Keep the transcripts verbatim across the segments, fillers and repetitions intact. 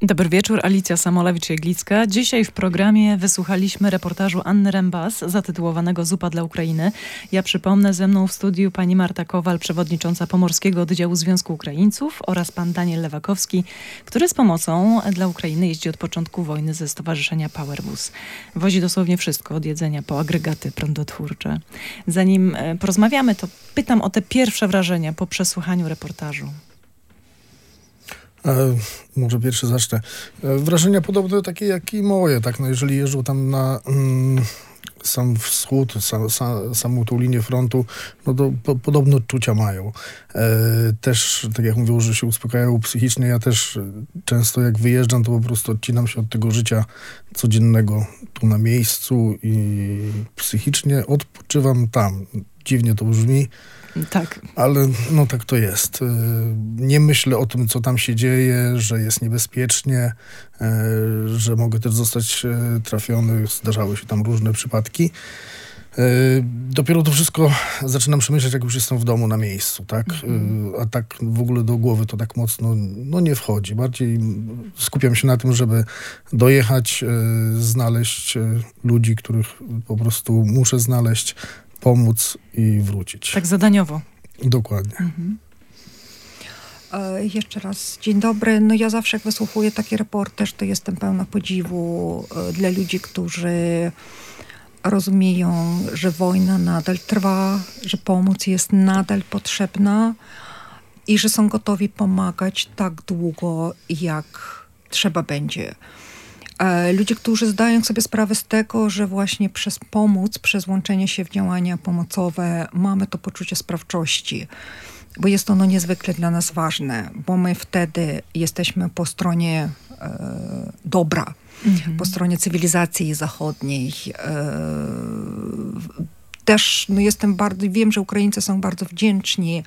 Dobry wieczór, Alicja Samolewicz-Jeglicka. Dzisiaj w programie wysłuchaliśmy reportażu Anny Rembas zatytułowanego Zupa dla Ukrainy. Ja przypomnę, ze mną w studiu pani Marta Kowal, przewodnicząca Pomorskiego Oddziału Związku Ukraińców, oraz pan Daniel Lewakowski, który z pomocą dla Ukrainy jeździ od początku wojny ze stowarzyszenia Powerbus. Wozi dosłownie wszystko, od jedzenia po agregaty prądotwórcze. Zanim porozmawiamy, to pytam o te pierwsze wrażenia po przesłuchaniu reportażu. E, może pierwszy zacznę. E, wrażenia podobne takie jak i moje, tak? No jeżeli jeżdżą tam na mm, sam wschód, sam, sam, samą tą linię frontu, no to po, podobne odczucia mają. E, też, tak jak mówią, że się uspokajają psychicznie, ja też często jak wyjeżdżam, to po prostu odcinam się od tego życia codziennego tu na miejscu i psychicznie odpoczywam tam. Dziwnie to brzmi. Tak. Ale no tak to jest. Nie myślę o tym, co tam się dzieje, że jest niebezpiecznie, że mogę też zostać trafiony. Zdarzały się tam różne przypadki. Dopiero to wszystko zaczynam przemyśleć, jak już jestem w domu na miejscu, tak? Mhm. A tak w ogóle do głowy to tak mocno no nie wchodzi. Bardziej skupiam się na tym, żeby dojechać, znaleźć ludzi, których po prostu muszę znaleźć, pomóc i wrócić. Tak zadaniowo. Dokładnie. Mhm. E, jeszcze raz dzień dobry. No ja zawsze jak wysłuchuję taki reportaż, to jestem pełna podziwu e, dla ludzi, którzy rozumieją, że wojna nadal trwa, że pomoc jest nadal potrzebna i że są gotowi pomagać tak długo, jak trzeba będzie. Ludzie, którzy zdają sobie sprawę z tego, że właśnie przez pomoc, przez łączenie się w działania pomocowe mamy to poczucie sprawczości, bo jest ono niezwykle dla nas ważne, bo my wtedy jesteśmy po stronie e, dobra, mhm. po stronie cywilizacji zachodniej. E, też no jestem bardzo, wiem, że Ukraińcy są bardzo wdzięczni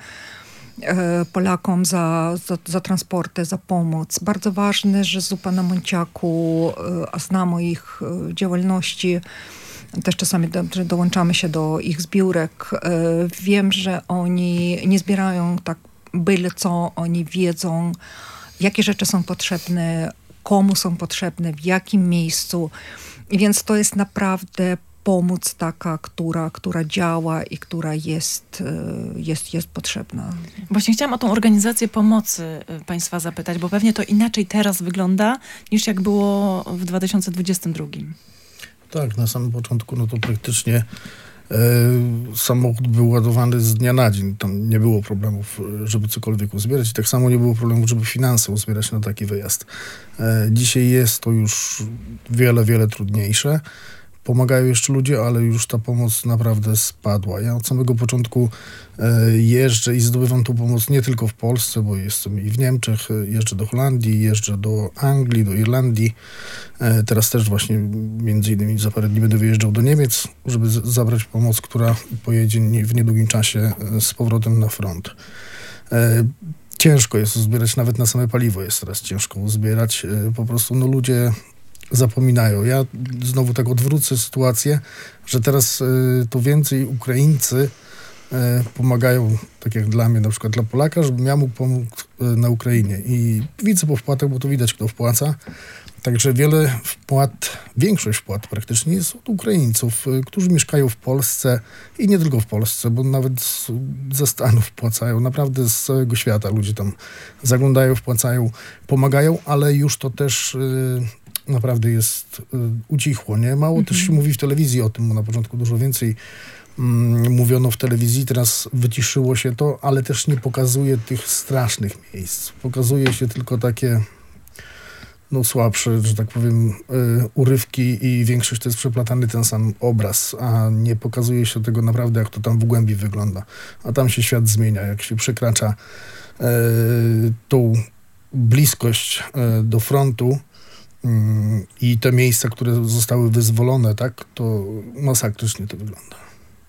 Polakom za, za, za transporty, za pomoc. Bardzo ważne, że Zupa na Monciaku, a znam o ich działalności, też czasami do, dołączamy się do ich zbiórek. Wiem, że oni nie zbierają tak byle co, oni wiedzą, jakie rzeczy są potrzebne, komu są potrzebne, w jakim miejscu. Więc to jest naprawdę pomoc taka, która, która działa i która jest, jest, jest potrzebna. Właśnie chciałam o tą organizację pomocy państwa zapytać, bo pewnie to inaczej teraz wygląda, niż jak było w dwa tysiące dwudziestym drugim. Tak, na samym początku no to praktycznie e, samochód był ładowany z dnia na dzień. Tam nie było problemów, żeby cokolwiek uzbierać i tak samo nie było problemów, żeby finanse uzbierać na taki wyjazd. E, dzisiaj jest to już wiele, wiele trudniejsze. Pomagają jeszcze ludzie, ale już ta pomoc naprawdę spadła. Ja od samego początku e, jeżdżę i zdobywam tą pomoc nie tylko w Polsce, bo jestem i w Niemczech, jeżdżę do Holandii, jeżdżę do Anglii, do Irlandii. E, teraz też właśnie między innymi za parę dni będę wyjeżdżał do Niemiec, żeby z- zabrać pomoc, która pojedzie nie, w niedługim czasie z powrotem na front. E, ciężko jest uzbierać, nawet na same paliwo jest teraz ciężko uzbierać. E, po prostu no ludzie zapominają. Ja znowu tak odwrócę sytuację, że teraz y, to więcej Ukraińcy y, pomagają, tak jak dla mnie, na przykład dla Polaka, żebym ja mógł pomóc y, na Ukrainie. I widzę po wpłatach, bo to widać, kto wpłaca. Także wiele wpłat, większość wpłat praktycznie jest od Ukraińców, y, którzy mieszkają w Polsce i nie tylko w Polsce, bo nawet z, ze Stanów wpłacają. Naprawdę z całego świata ludzie tam zaglądają, wpłacają, pomagają, ale już to też y, naprawdę jest y, ucichło, nie? Mało mm-hmm. też się mówi w telewizji o tym, bo na początku dużo więcej mm, mówiono w telewizji, teraz wyciszyło się to, ale też nie pokazuje tych strasznych miejsc. Pokazuje się tylko takie no słabsze, że tak powiem, y, urywki i większość to jest przeplatany ten sam obraz, a nie pokazuje się tego naprawdę, jak to tam w głębi wygląda. A tam się świat zmienia, jak się przekracza y, tą bliskość y, do frontu, i te miejsca, które zostały wyzwolone, tak, to masakrycznie to wygląda.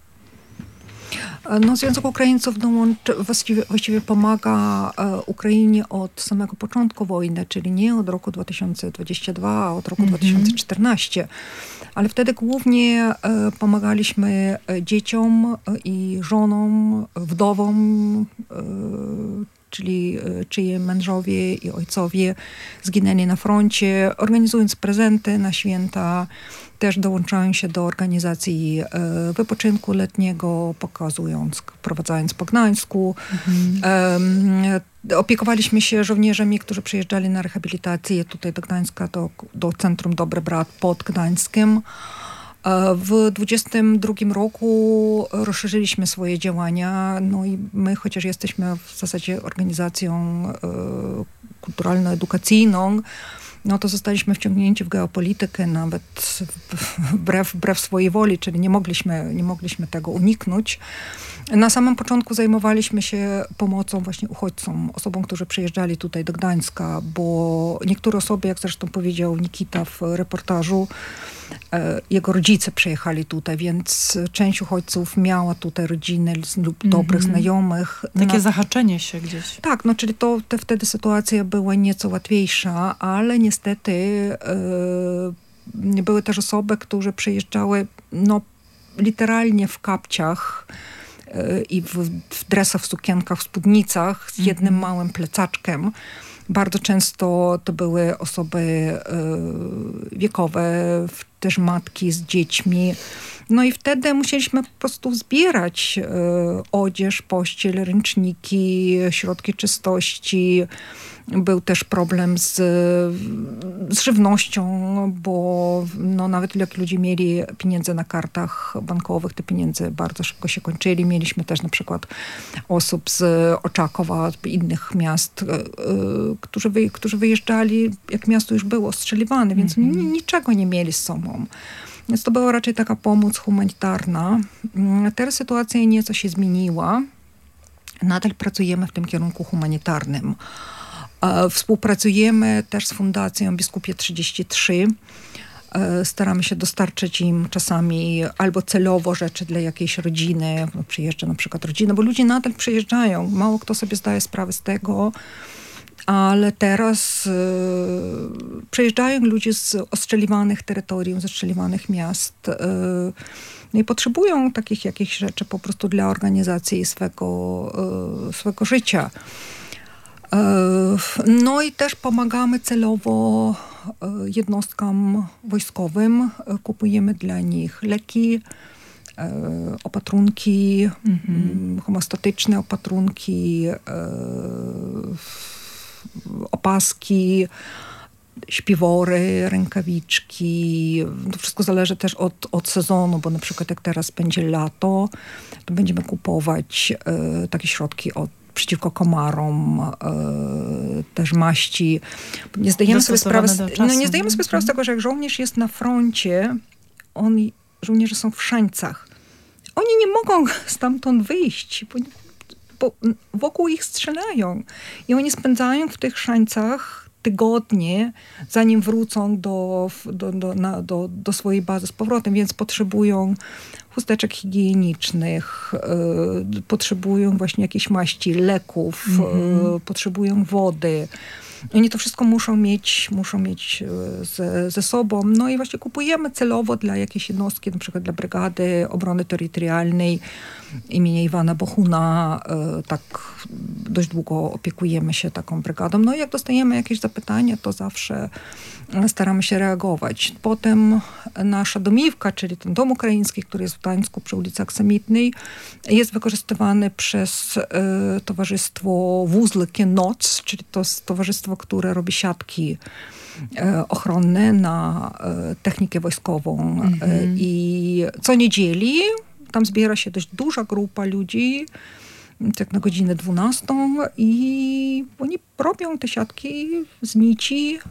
No, Związek Ukraińców dołączy, właściwie, właściwie pomaga e, Ukrainie od samego początku wojny, czyli nie od roku dwa tysiące dwudziestego drugiego, a od roku mm-hmm. dwa tysiące czternastego. Ale wtedy głównie e, pomagaliśmy dzieciom i żonom, wdowom, e, czyli czyje mężowie i ojcowie zginęli na froncie, organizując prezenty na święta, też dołączają się do organizacji e, wypoczynku letniego, pokazując, prowadzając po Gdańsku. Mhm. E, opiekowaliśmy się żołnierzami, którzy przyjeżdżali na rehabilitację tutaj do Gdańska, do, do Centrum Dobry Brat pod Gdańskiem. E, w dwudziestym drugim roku rozszerzyliśmy swoje działania, no i my, chociaż jesteśmy w zasadzie organizacją e, kulturalno-edukacyjną, no to zostaliśmy wciągnięci w geopolitykę nawet wbrew, wbrew swojej woli, czyli nie mogliśmy, nie mogliśmy tego uniknąć. Na samym początku zajmowaliśmy się pomocą właśnie uchodźcom, osobom, którzy przyjeżdżali tutaj do Gdańska, bo niektóre osoby, jak zresztą powiedział Nikita w reportażu, jego rodzice przyjechali tutaj, więc część uchodźców miała tutaj rodziny lub mm-hmm. dobrych znajomych. Takie Na... zahaczenie się gdzieś. Tak, no czyli to te, wtedy sytuacja była nieco łatwiejsza, ale niestety yy, były też osoby, które przyjeżdżały no, literalnie w kapciach yy, i w, w dresach, w sukienkach, w spódnicach z jednym mm-hmm. małym plecaczkiem. Bardzo często to były osoby y, wiekowe, też matki z dziećmi. No i wtedy musieliśmy po prostu zbierać y, odzież, pościel, ręczniki, środki czystości. Był też problem z, z żywnością, bo no, nawet jak ludzie mieli pieniądze na kartach bankowych, te pieniądze bardzo szybko się kończyli. Mieliśmy też na przykład osób z Oczakowa, innych miast, yy, którzy, wy, którzy wyjeżdżali, jak miasto już było ostrzeliwane, więc mm-hmm. ni, niczego nie mieli z sobą. Więc to była raczej taka pomoc humanitarna. Teraz sytuacja nieco się zmieniła. Nadal pracujemy w tym kierunku humanitarnym. Współpracujemy też z Fundacją Biskupie trzydzieści trzy. Staramy się dostarczyć im czasami albo celowo rzeczy dla jakiejś rodziny. Przyjeżdża na przykład rodzina, bo ludzie nadal przyjeżdżają. Mało kto sobie zdaje sprawę z tego, ale teraz y, przyjeżdżają ludzie z ostrzeliwanych terytoriów, z ostrzeliwanych miast y, no i potrzebują takich jakichś rzeczy po prostu dla organizacji swego, y, swego życia. No i też pomagamy celowo jednostkom wojskowym. Kupujemy dla nich leki, opatrunki, mm-hmm. homeostatyczne opatrunki, opaski, śpiwory, rękawiczki. To wszystko zależy też od, od sezonu, bo na przykład jak teraz będzie lato, to będziemy kupować takie środki od przeciwko komarom, e, też maści. Nie zdajemy sobie sprawy, z, no nie zdajemy sobie sprawy z tego, że jak żołnierz jest na froncie, on, żołnierze są w szańcach. Oni nie mogą stamtąd wyjść, bo, bo wokół ich strzelają. I oni spędzają w tych szańcach tygodnie, zanim wrócą do, do, do, na, do, do swojej bazy z powrotem, więc potrzebują chusteczek higienicznych, y, potrzebują właśnie jakiejś maści, leków, mm-hmm. y, potrzebują wody. Oni to wszystko muszą mieć, muszą mieć ze, ze sobą. No i właśnie kupujemy celowo dla jakiejś jednostki, na przykład dla Brygady Obrony Terytorialnej imienia Iwana Bohuna. Tak dość długo opiekujemy się taką brygadą. No i jak dostajemy jakieś zapytania, to zawsze staramy się reagować. Potem nasza domówka, czyli ten dom ukraiński, który jest w Gdańsku przy ulicy Aksamitnej, jest wykorzystywany przez y, towarzystwo Wuzliki Noc, czyli to jest towarzystwo, które robi siatki y, ochronne na y, technikę wojskową. Mm-hmm. Y, I co niedzieli tam zbiera się dość duża grupa ludzi, tak na godzinę dwunastą i oni robią te siatki z nici yy,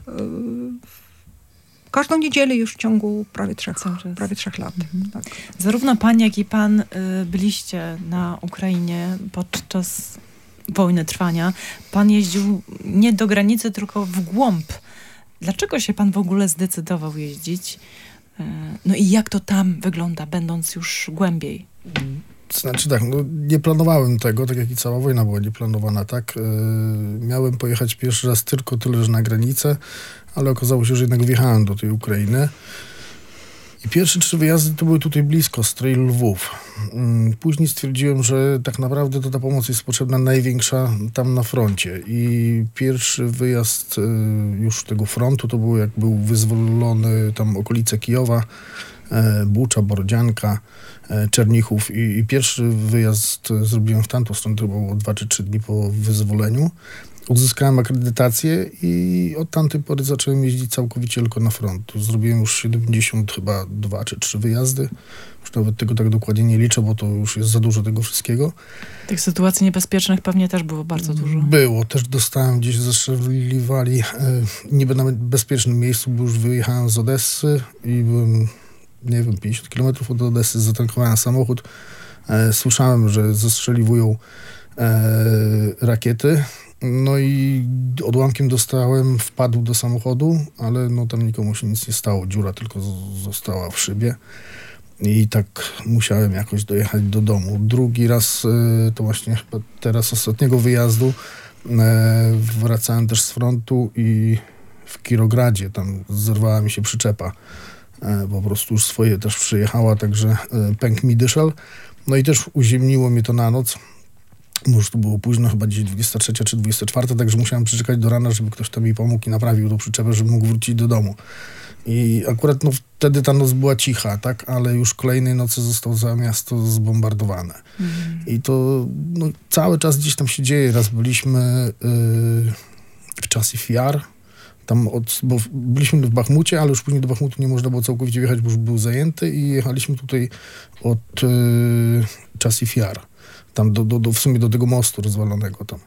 każdą niedzielę już w ciągu prawie trzech, prawie trzech lat. Mhm. Tak. Zarówno pan, jak i pan y, byliście na Ukrainie podczas wojny trwania. Pan jeździł nie do granicy, tylko w głąb. Dlaczego się pan w ogóle zdecydował jeździć? Y, no i jak to tam wygląda, będąc już głębiej? Znaczy tak, no nie planowałem tego, tak jak i cała wojna była nieplanowana, tak? Yy, miałem pojechać pierwszy raz tylko tyle, że na granicę, ale okazało się, że jednak wjechałem do tej Ukrainy. I pierwsze trzy wyjazdy to były tutaj blisko, Stryj, Lwów. Później stwierdziłem, że tak naprawdę to ta pomoc jest potrzebna największa tam na froncie. I pierwszy wyjazd już tego frontu to był, jak był wyzwolony tam okolice Kijowa, Bucza, Borodzianka, Czernichów. I, I pierwszy wyjazd zrobiłem w tamtą stronę, to było dwa czy trzy dni po wyzwoleniu. Uzyskałem akredytację i od tamtej pory zacząłem jeździć całkowicie tylko na front. Zrobiłem już siedemdziesiąt chyba dwa czy trzy wyjazdy. Już nawet tego tak dokładnie nie liczę, bo to już jest za dużo tego wszystkiego. Tych sytuacji niebezpiecznych pewnie też było bardzo dużo. Było. Też dostałem gdzieś, zestrzeliwali e, niby na bezpiecznym miejscu, bo już wyjechałem z Odessy i byłem, nie wiem, pięćdziesiąt kilometrów od Odessy, zatankowałem samochód. E, słyszałem, że zestrzeliwują e, rakiety. No i odłamkiem dostałem, wpadł do samochodu, ale no tam nikomu się nic nie stało. Dziura tylko z- została w szybie. I tak musiałem jakoś dojechać do domu. Drugi raz, y, to właśnie chyba teraz ostatniego wyjazdu, y, wracałem też z frontu i w Kirogradzie tam zerwała mi się przyczepa. Y, po prostu już swoje też przyjechała, także y, pękł mi dyszel. No i też uziemniło mnie to na noc. Już to było późno, chyba gdzieś dwudziesta trzecia czy dwudziesta czwarta, także musiałem przeczekać do rana, żeby ktoś tam mi pomógł i naprawił tą przyczepę, żebym mógł wrócić do domu. I akurat no, wtedy ta noc była cicha, tak, ale już kolejnej nocy zostało całe miasto zbombardowane. Mhm. I to no, cały czas gdzieś tam się dzieje. Raz byliśmy yy, w Czasów Jar, tam od, bo byliśmy w Bachmucie, ale już później do Bachmutu nie można było całkowicie wjechać, bo już był zajęty i jechaliśmy tutaj od yy, Czasów Jar. Tam do, do, do, w sumie do tego mostu rozwalonego tam.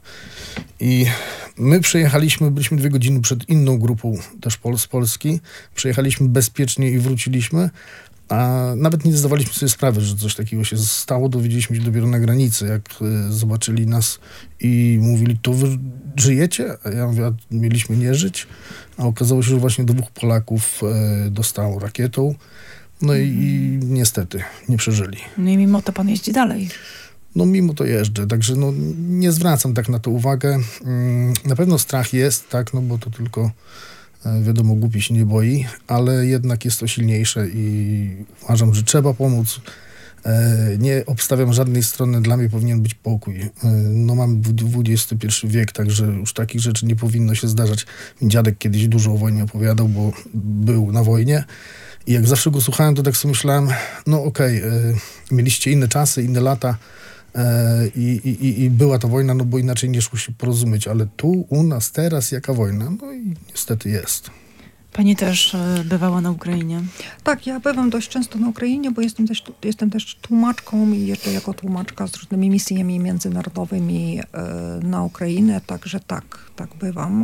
I my przejechaliśmy, byliśmy dwie godziny przed inną grupą też Pol- z Polski. Przejechaliśmy bezpiecznie i wróciliśmy, a nawet nie zdawaliśmy sobie sprawy, że coś takiego się stało. Dowiedzieliśmy się dopiero na granicy, jak y, zobaczyli nas i mówili, to wy żyjecie? A ja mówię, a mieliśmy nie żyć? A okazało się, że właśnie dwóch Polaków y, dostało rakietą. No i, mm. i niestety nie przeżyli. No i mimo to pan jeździ dalej. No mimo to jeżdżę, także no, nie zwracam tak na to uwagę. Na pewno strach jest, tak, no bo to tylko wiadomo, głupi się nie boi, ale jednak jest to silniejsze i uważam, że trzeba pomóc. Nie obstawiam żadnej strony, dla mnie powinien być pokój. No mam dwudziesty pierwszy wiek, także już takich rzeczy nie powinno się zdarzać. Mi dziadek kiedyś dużo o wojnie opowiadał, bo był na wojnie. I jak zawsze go słuchałem, to tak sobie myślałem, no okej, okay, mieliście inne czasy, inne lata, I, i, i była ta wojna, no bo inaczej nie szło się porozumieć, ale tu u nas teraz jaka wojna? No i niestety jest. Pani też bywała na Ukrainie? Tak, ja bywam dość często na Ukrainie, bo jestem też, jestem też tłumaczką i jeżdżę jako tłumaczka z różnymi misjami międzynarodowymi na Ukrainę, także tak, tak bywam.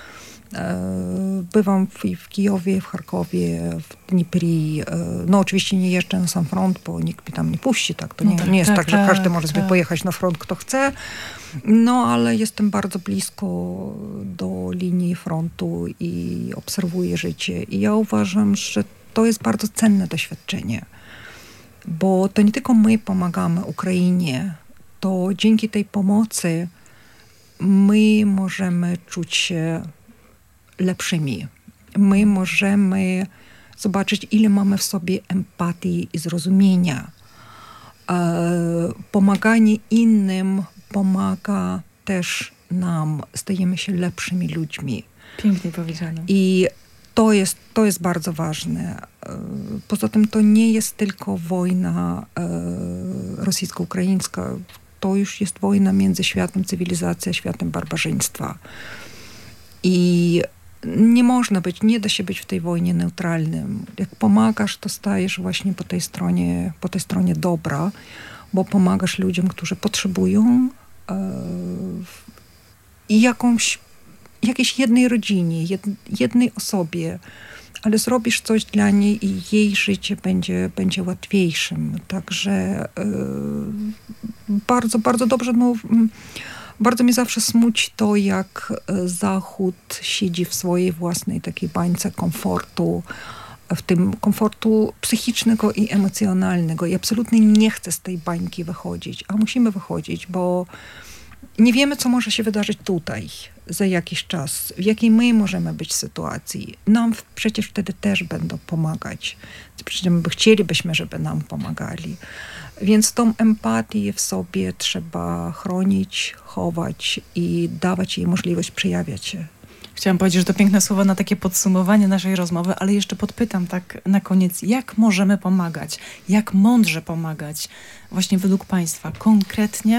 Bywam w, w Kijowie, w Charkowie, w Dniprii. No oczywiście nie jeżdżę na sam front, bo nikt mi tam nie puści. Tak? To nie, no tak, nie jest tak, tak, że każdy może tak. sobie pojechać na front, kto chce. No ale jestem bardzo blisko do linii frontu i obserwuję życie. I ja uważam, że to jest bardzo cenne doświadczenie. Bo to nie tylko my pomagamy Ukrainie, to dzięki tej pomocy my możemy czuć się lepszymi. My możemy zobaczyć, ile mamy w sobie empatii i zrozumienia. E, pomaganie innym pomaga też nam. Stajemy się lepszymi ludźmi. Pięknie powiedziane. I to jest, to jest bardzo ważne. E, poza tym to nie jest tylko wojna e, rosyjsko-ukraińska. To już jest wojna między światem cywilizacji a światem barbarzyństwa. I nie można być, nie da się być w tej wojnie neutralnym. Jak pomagasz, to stajesz właśnie po tej stronie, po tej stronie dobra, bo pomagasz ludziom, którzy potrzebują e, i jakąś, jakiejś jednej rodzinie, jed, jednej osobie, ale zrobisz coś dla niej i jej życie będzie, będzie łatwiejszym. Także e, bardzo, bardzo dobrze, no, bardzo mnie zawsze smuci to, jak Zachód siedzi w swojej własnej takiej bańce komfortu, w tym komfortu psychicznego i emocjonalnego i absolutnie nie chce z tej bańki wychodzić, a musimy wychodzić, bo nie wiemy, co może się wydarzyć tutaj. za jakiś czas, w jakiej my możemy być sytuacji, nam przecież wtedy też będą pomagać. Przecież my chcielibyśmy, żeby nam pomagali. Więc tą empatię w sobie trzeba chronić, chować i dawać jej możliwość przejawiać się. Chciałam powiedzieć, że to piękne słowa na takie podsumowanie naszej rozmowy, ale jeszcze podpytam tak na koniec, jak możemy pomagać? Jak mądrze pomagać? Właśnie według państwa, konkretnie?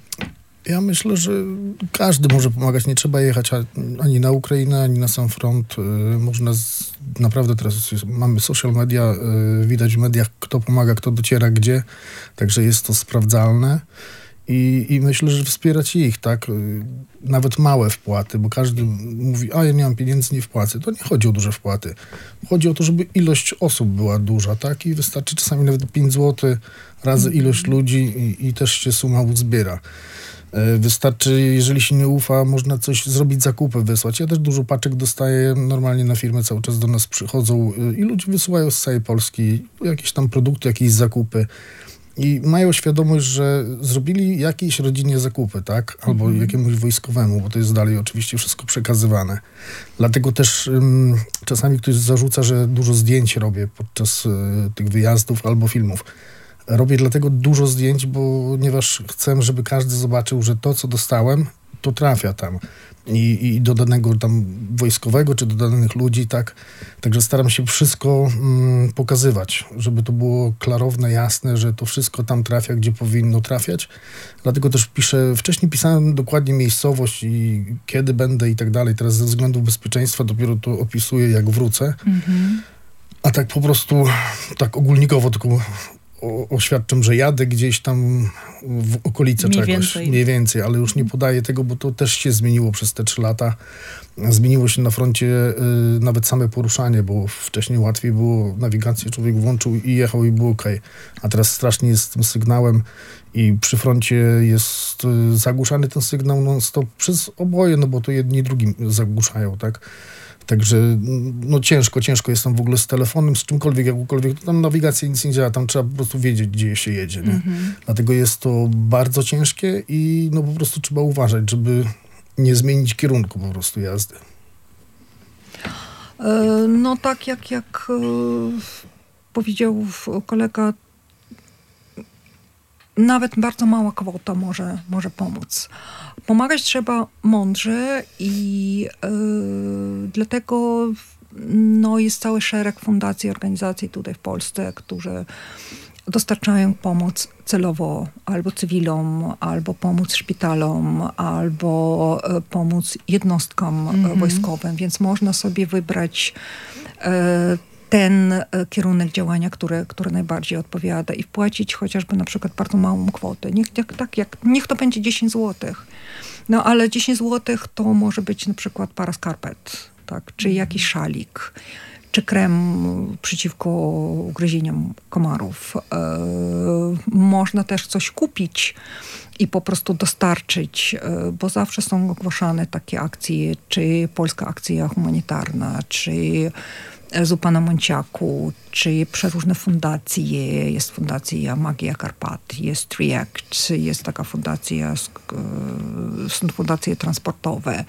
Ja myślę, że każdy może pomagać. Nie trzeba jechać ani na Ukrainę, ani na sam front. Można z, naprawdę teraz jest, mamy social media, widać w mediach, kto pomaga, kto dociera gdzie. Także jest to sprawdzalne. I, I myślę, że wspierać ich, tak? Nawet małe wpłaty, bo każdy mówi, a ja nie mam pieniędzy, nie wpłacę. To nie chodzi o duże wpłaty. Chodzi o to, żeby ilość osób była duża, tak? I wystarczy czasami nawet pięć złotych razy ilość ludzi i, i też się suma uzbiera. Wystarczy, jeżeli się nie ufa, można coś zrobić, zakupy wysłać. Ja też dużo paczek dostaję, normalnie na firmę cały czas do nas przychodzą i ludzie wysyłają z całej Polski jakieś tam produkty, jakieś zakupy. I mają świadomość, że zrobili jakiejś rodzinie zakupy, tak? Albo mm. jakiemuś wojskowemu, bo to jest dalej oczywiście wszystko przekazywane. Dlatego też um, czasami ktoś zarzuca, że dużo zdjęć robię podczas y, tych wyjazdów albo filmów. Robię dlatego dużo zdjęć, bo ponieważ chcę, żeby każdy zobaczył, że to, co dostałem, to trafia tam. I, i do danego tam wojskowego, czy do danych ludzi, tak. Także staram się wszystko mm, pokazywać, żeby to było klarowne, jasne, że to wszystko tam trafia, gdzie powinno trafiać. Dlatego też piszę, wcześniej pisałem dokładnie miejscowość i kiedy będę i tak dalej. Teraz ze względu bezpieczeństwa dopiero to opisuję, jak wrócę. Mm-hmm. A tak po prostu, tak ogólnikowo tylko o, oświadczam, że jadę gdzieś tam w okolice mniej czegoś. Więcej. Mniej więcej, ale już nie podaję tego, bo to też się zmieniło przez te trzy lata. Zmieniło się na froncie y, nawet same poruszanie, bo wcześniej łatwiej było nawigację, człowiek włączył i jechał i było okej. A teraz strasznie jest z tym sygnałem i przy froncie jest y, zagłuszany ten sygnał non-stop przez oboje, no bo to jedni i drugim zagłuszają, tak? Także no ciężko, ciężko jest tam w ogóle z telefonem, z czymkolwiek, jakkolwiek. Tam nawigacja nic nie działa, tam trzeba po prostu wiedzieć, gdzie się jedzie. Nie? Mm-hmm. Dlatego jest to bardzo ciężkie i no po prostu trzeba uważać, żeby nie zmienić kierunku po prostu jazdy. No tak jak, jak powiedział kolega, nawet bardzo mała kwota może, może pomóc. Pomagać trzeba mądrze i yy, dlatego no, jest cały szereg fundacji, organizacji tutaj w Polsce, które dostarczają pomoc celowo albo cywilom, albo pomóc szpitalom, albo y, pomóc jednostkom mm-hmm. wojskowym, więc można sobie wybrać y, ten kierunek działania, który, który najbardziej odpowiada i wpłacić chociażby na przykład bardzo małą kwotę. Niech, jak, tak, jak, niech to będzie dziesięć złotych. No ale dziesięć złotych to może być na przykład para skarpet, tak? Czy jakiś szalik, czy krem przeciwko ugryzieniom komarów. Yy, można też coś kupić i po prostu dostarczyć, yy, bo zawsze są ogłaszane takie akcje, czy polska akcja humanitarna, czy Zupa na Monciaku, czy przeróżne fundacje. Jest fundacja Magia Karpat, jest React, jest taka fundacja, są fundacje transportowe.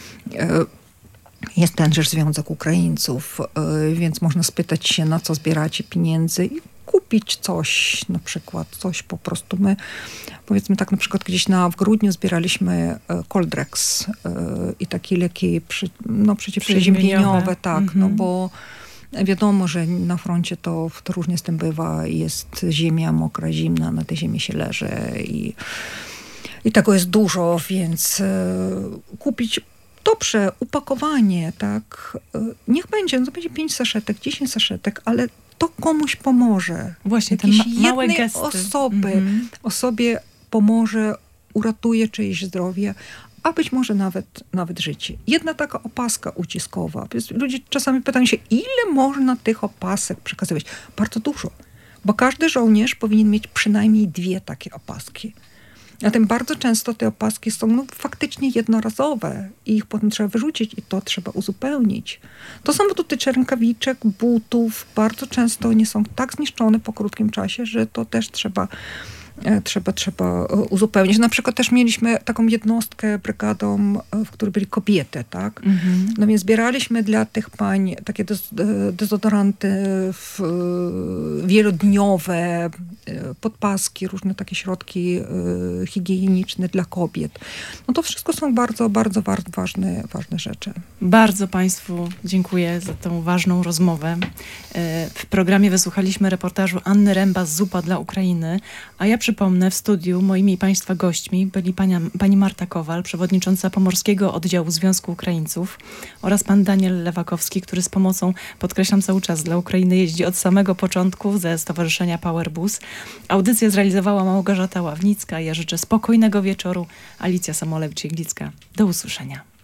Jest tenże Związek Ukraińców, więc można spytać się, na co zbieracie pieniędzy i kupić coś, na przykład coś po prostu. My, powiedzmy tak, na przykład gdzieś na, w grudniu zbieraliśmy Coldrex i takie leki przy, no, przeciwprzeziębieniowe, tak, mm-hmm. no bo wiadomo, że na froncie to, to różnie z tym bywa. Jest ziemia mokra, zimna, na tej ziemi się leży i, i tego jest dużo, więc kupić dobrze, upakowanie, tak, niech będzie, no to będzie pięć saszetek, dziesięć saszetek, ale to komuś pomoże. Właśnie te ma- małe gesty. Osoby, mm-hmm. osobie pomoże, uratuje czyjeś zdrowie, a być może nawet, nawet życie. Jedna taka opaska uciskowa. Ludzie czasami pytają się, ile można tych opasek przekazywać? Bardzo dużo, bo każdy żołnierz powinien mieć przynajmniej dwie takie opaski. Zatem bardzo często te opaski są no, faktycznie jednorazowe i ich potem trzeba wyrzucić i to trzeba uzupełnić. To samo dotyczy rękawiczek, butów. Bardzo często nie są tak zniszczone po krótkim czasie, że to też trzeba trzeba, trzeba uzupełnić. Na przykład też mieliśmy taką jednostkę brygadą, w której byli kobiety, tak? Mhm. No więc zbieraliśmy dla tych pań takie dez, dezodoranty w, wielodniowe, podpaski, różne takie środki higieniczne dla kobiet. No to wszystko są bardzo, bardzo ważne, ważne rzeczy. Bardzo Państwu dziękuję za tą ważną rozmowę. W programie wysłuchaliśmy reportażu Anny Rembas, Zupa dla Ukrainy, a ja przypomnę, w studiu moimi i Państwa gośćmi byli pania, pani Marta Kowal, przewodnicząca Pomorskiego Oddziału Związku Ukraińców, oraz pan Daniel Lewakowski, który z pomocą, podkreślam cały czas, dla Ukrainy jeździ od samego początku ze Stowarzyszenia Powerbus. Audycję zrealizowała Małgorzata Ławnicka. Ja życzę spokojnego wieczoru. Alicja Samolewicz-Jeglicka. Do usłyszenia.